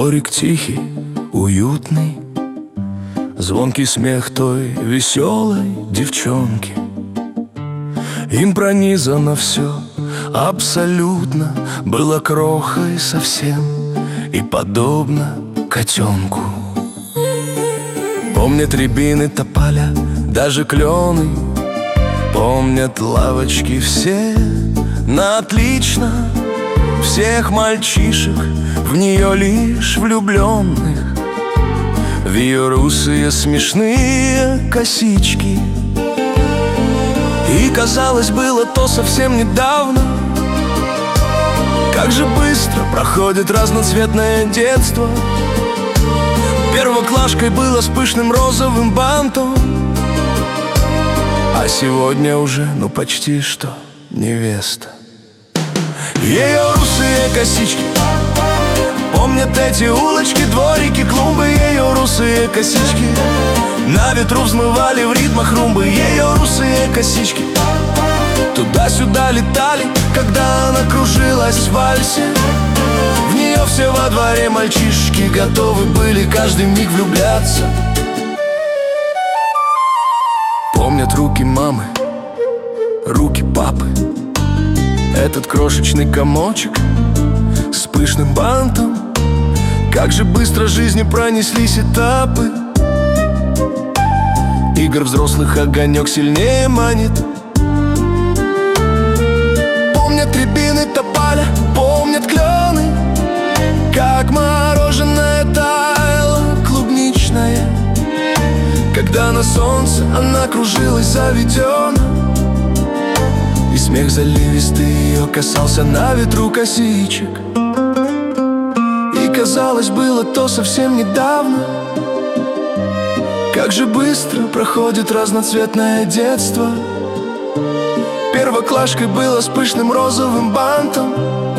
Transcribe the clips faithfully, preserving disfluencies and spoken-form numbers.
Дворик тихий, уютный, звонкий смех той веселой девчонки. Им пронизано все абсолютно, было крохой совсем и подобно котенку. Помнят рябины, тополя, даже клены, помнят лавочки все на отлично, всех мальчишек, в нее лишь влюбленных, в ее русые смешные косички. И казалось, было то совсем недавно. Как же быстро проходит разноцветное детство. Первоклашкой было с пышным розовым бантом, а сегодня уже, ну почти что невеста. Ее русые косички помнят эти улочки, дворики, клумбы. Ее русые косички на ветру взмывали в ритмах румбы. Ее русые косички туда-сюда летали, когда она кружилась в вальсе. В нее все во дворе мальчишки готовы были каждый миг влюбляться. Помнят руки мамы, руки папы, этот крошечный комочек с пышным бантом. Как же быстро жизнью пронеслись этапы. Игр взрослых огонек сильнее манит. Помнят рябины, тополя, помнят клены, как мороженое таяло клубничное, когда на солнце она кружилась заведена. И смех заливистый ее касался на ветру косичек. И казалось, было то совсем недавно. Как же быстро проходит разноцветное детство. Первоклашкой было с пышным розовым бантом,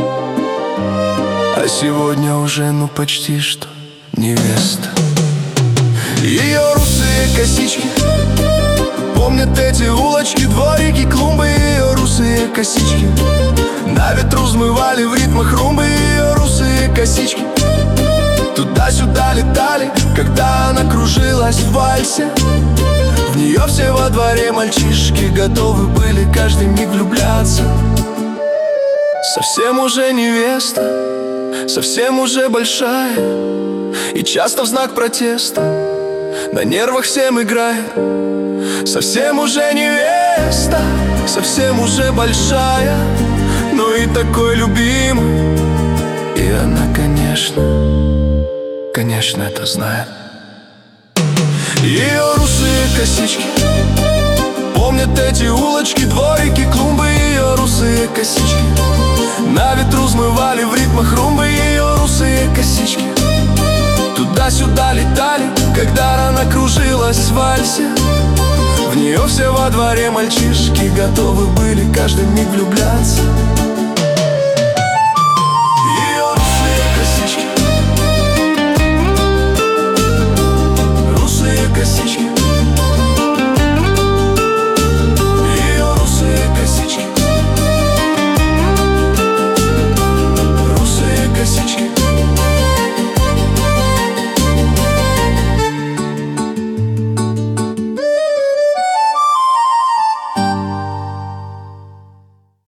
а сегодня уже, ну почти что невеста. Ее русые косички помнят эти улочки, дворики, клумбы. Ее русые косички на ветру взмывали в ритмах румбы. Ее русые косички туда-сюда летали, когда она кружилась в вальсе. В нее все во дворе мальчишки готовы были каждый миг влюбляться. Совсем уже невеста, совсем уже большая, и часто в знак протеста на нервах всем играет. Совсем уже невеста, совсем уже большая, но и такой любимый. И она, конечно, конечно это знает. Ее русые косички помнят эти улочки, дворики, клумбы. Ее русые косички на ветру взмывали в ритмах румбы. Ее русые косички туда-сюда летали, когда она кружилась в вальсе. В нее все во дворе мальчишки готовы были каждый миг влюбляться.